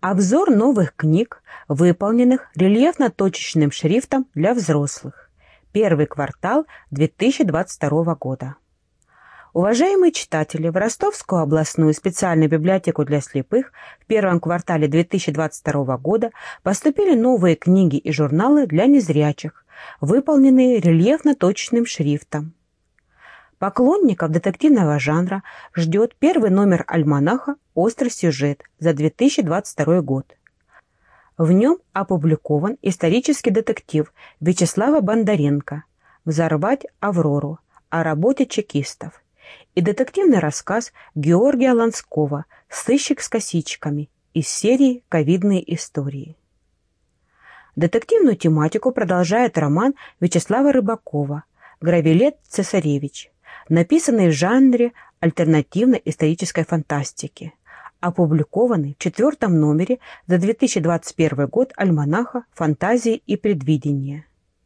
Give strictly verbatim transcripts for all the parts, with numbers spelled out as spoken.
Обзор новых книг, выполненных рельефно-точечным шрифтом для взрослых. Первый квартал две тысячи двадцать второго года. Уважаемые читатели, в Ростовскую областную специальную библиотеку для слепых в первом квартале две тысячи двадцать второго года поступили новые книги и журналы для незрячих, выполненные рельефно-точечным шрифтом. Поклонников детективного жанра ждет первый номер альманаха «Острый сюжет» за две тысячи двадцать второй год. В нем опубликован исторический детектив Вячеслава Бондаренко «Взорвать Аврору» о работе чекистов и детективный рассказ Георгия Ланского «Сыщик с косичками» из серии «Ковидные истории». Детективную тематику продолжает роман Вячеслава Рыбакова «Гравелет-Цесаревич», написанный в жанре альтернативной исторической фантастики, опубликованный в четвертом номере за две тысячи двадцать первый год альманаха «Фантазии и предвидения».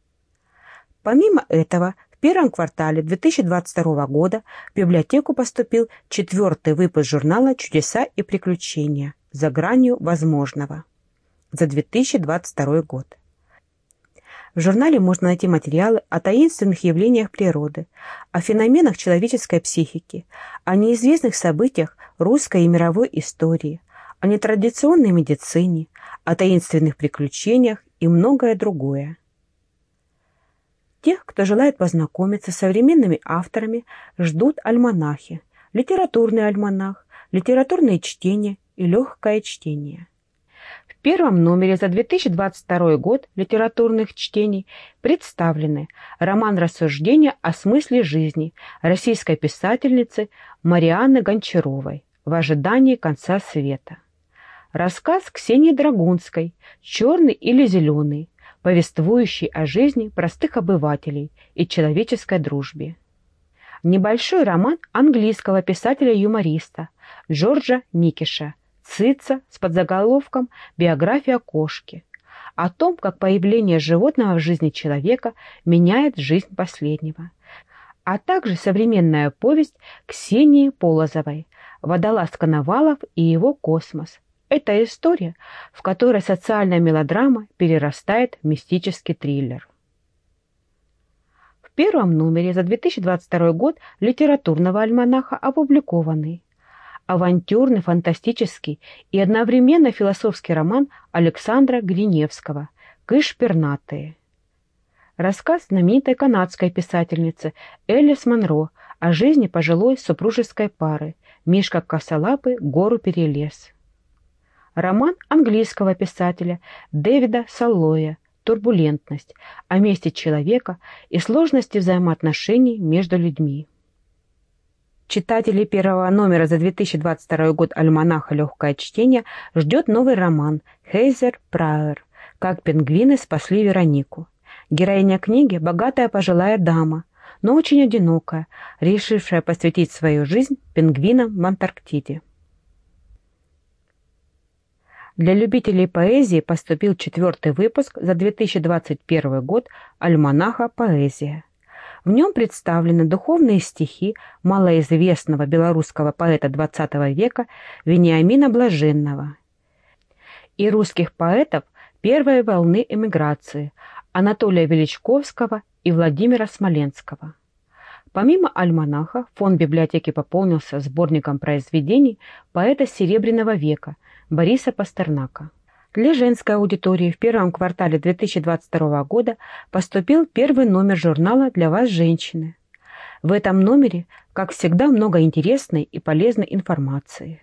Помимо этого, в первом квартале две тысячи двадцать второго года в библиотеку поступил четвертый выпуск журнала «Чудеса и приключения. За гранью возможного» за две тысячи двадцать второй год. В журнале можно найти материалы о таинственных явлениях природы, о феноменах человеческой психики, о неизвестных событиях русской и мировой истории, о нетрадиционной медицине, о таинственных приключениях и многое другое. Тех, кто желает познакомиться с современными авторами, ждут альманахи, литературный альманах, литературные чтения и легкое чтение. В первом номере за две тысячи двадцать второй год литературных чтений представлены роман рассуждения о смысле жизни российской писательницы Марианны Гончаровой «В ожидании конца света», рассказ Ксении Драгунской «Черный или зеленый», повествующий о жизни простых обывателей и человеческой дружбе. Небольшой роман английского писателя-юмориста Джорджа Микиша «Цыца» с подзаголовком «Биография кошки», о том, как появление животного в жизни человека меняет жизнь последнего, а также современная повесть Ксении Полозовой «Водолаз Коновалов и его космос». Это история, в которой социальная мелодрама перерастает в мистический триллер. В первом номере за две тысячи двадцать второй год литературного альманаха опубликованы авантюрный, фантастический и одновременно философский роман Александра Гриневского «Кыш пернатые», рассказ знаменитой канадской писательницы Элис Монро о жизни пожилой супружеской пары Мишка Косолапый гору перелез, роман английского писателя Дэвида Саллоя «Турбулентность» о месте человека и сложности взаимоотношений между людьми. Читателей первого номера за две тысячи двадцать второй год альманаха «Легкое чтение» ждет новый роман Хейзер Прауэр «Как пингвины спасли Веронику». Героиня книги – богатая пожилая дама, но очень одинокая, решившая посвятить свою жизнь пингвинам в Антарктиде. Для любителей поэзии поступил четвертый выпуск за две тысячи двадцать первый год альманаха «Поэзия». В нем представлены духовные стихи малоизвестного белорусского поэта двадцатого века Вениамина Блаженного и русских поэтов первой волны эмиграции Анатолия Величковского и Владимира Смоленского. Помимо альманаха, фонд библиотеки пополнился сборником произведений поэта Серебряного века Бориса Пастернака. Для женской аудитории в первом квартале две тысячи двадцать второго года поступил первый номер журнала «Для вас, женщины». В этом номере, как всегда, много интересной и полезной информации.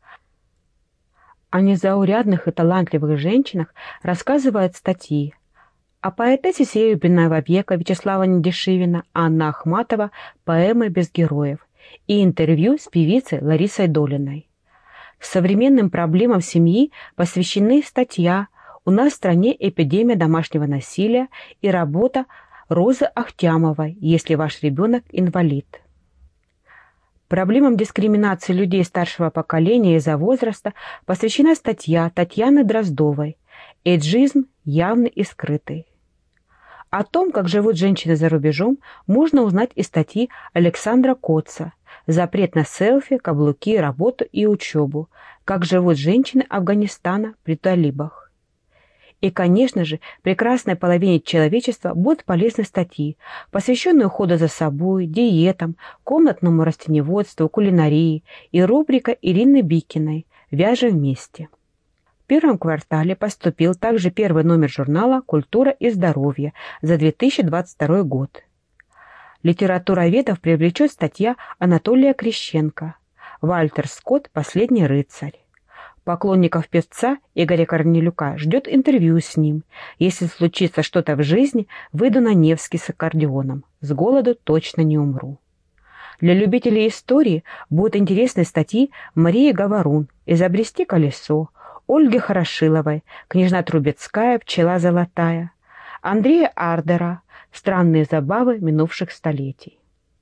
О незаурядных и талантливых женщинах рассказывают статьи. О поэтессе Серебряного века Вячеслава Недешевина, Анна Ахматова «Поэмы без героев» и интервью с певицей Ларисой Долиной. Современным проблемам семьи посвящены статья «У нас в стране эпидемия домашнего насилия» и работа Розы Ахтямовой «Если ваш ребенок инвалид». Проблемам дискриминации людей старшего поколения из-за возраста посвящена статья Татьяны Дроздовой «Эйджизм явный и скрытый». О том, как живут женщины за рубежом, можно узнать из статьи Александра Котца запрет на селфи, каблуки, работу и учебу, как живут женщины Афганистана при талибах. И, конечно же, прекрасной половине человечества будут полезны статьи, посвященные уходу за собой, диетам, комнатному растениеводству, кулинарии и рубрика Ирины Бикиной «Вяжем вместе». В первом квартале поступил также первый номер журнала «Культура и здоровье» за две тысячи двадцать второй год. Литературоведов привлечет статья Анатолия Крещенко «Вальтер Скотт. Последний рыцарь». Поклонников певца Игоря Корнелюка ждет интервью с ним. Если случится что-то в жизни, выйду на Невский с аккордеоном. С голоду точно не умру. Для любителей истории будут интересные статьи Марии Говорун «Изобрести колесо», Ольги Хорошиловой «Княжна Трубецкая. Пчела золотая», Андрея Ардера «Странные забавы минувших столетий».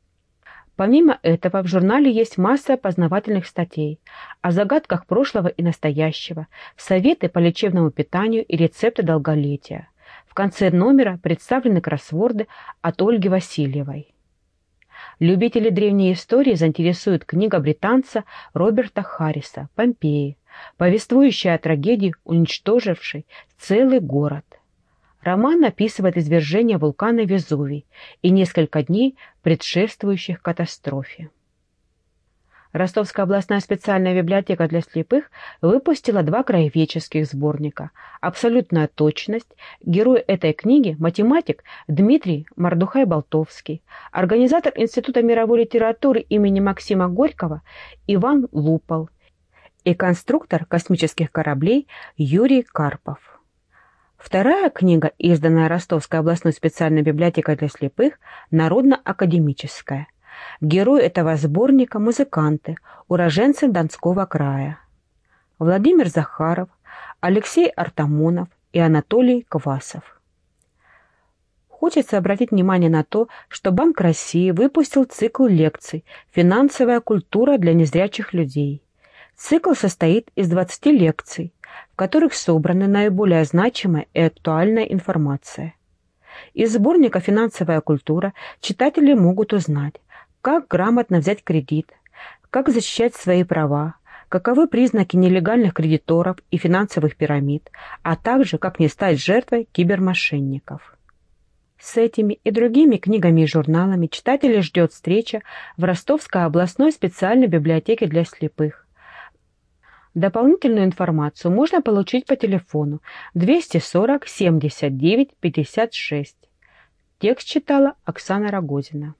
Помимо этого, в журнале есть масса познавательных статей о загадках прошлого и настоящего, советы по лечебному питанию и рецепты долголетия. В конце номера представлены кроссворды от Ольги Васильевой. Любители древней истории заинтересует книга британца Роберта Харриса «Помпеи», повествующая о трагедии, уничтожившей целый город. Роман описывает извержение вулкана Везувий и несколько дней, предшествующих катастрофе. Ростовская областная специальная библиотека для слепых выпустила два краеведческих сборника. «Абсолютная точность». Герой этой книги – математик Дмитрий Мордухай-Болтовский, организатор Института мировой литературы имени Максима Горького Иван Лупал и конструктор космических кораблей Юрий Карпов. Вторая книга, изданная Ростовской областной специальной библиотекой для слепых, народно-академическая. Герои этого сборника – музыканты, уроженцы Донского края. Владимир Захаров, Алексей Артамонов и Анатолий Квасов. Хочется обратить внимание на то, что Банк России выпустил цикл лекций «Финансовая культура для незрячих людей». Цикл состоит из двадцати лекций, в которых собрана наиболее значимая и актуальная информация. Из сборника «Финансовая культура» читатели могут узнать, как грамотно взять кредит, как защищать свои права, каковы признаки нелегальных кредиторов и финансовых пирамид, а также как не стать жертвой кибермошенников. С этими и другими книгами и журналами читателей ждет встреча в Ростовской областной специальной библиотеке для слепых. Дополнительную информацию можно получить по телефону двести сорок семьдесят девять пятьдесят шесть. Текст читала Оксана Рогозина.